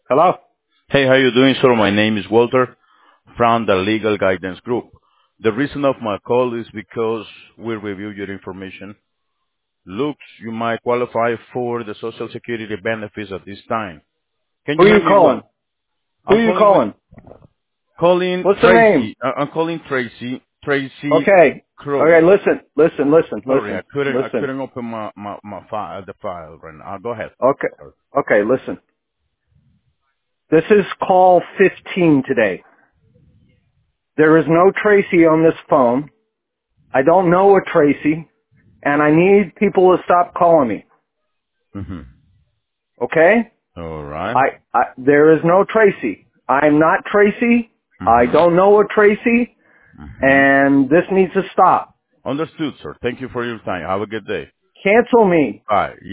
Hello? Hey, how you doing, sir? My name is Walter from the Legal Guidance Group. The reason of my call is because we review your information. Looks, you might qualify for the Social Security benefits at this time. Can Who you are hear you me calling? well? Who I'm are you calling with calling? calling What's the name? Tracy. I'm calling Tracy. Tracy Okay. Okay, Crowley. Sorry, I listen. couldn't open my file, the file right now. Go ahead. Okay. Sorry. Okay, listen. This is call 15 today. There is no Tracy on this phone. I don't know a Tracy, and I need people to stop calling me. Mm-hmm. Okay? All right. There is no Tracy. I'm not Tracy. I Mm-hmm. don't know a Tracy, Mm-hmm. and this needs to stop. Understood, sir. Thank you for your time. Have a good day. Cancel me. Bye.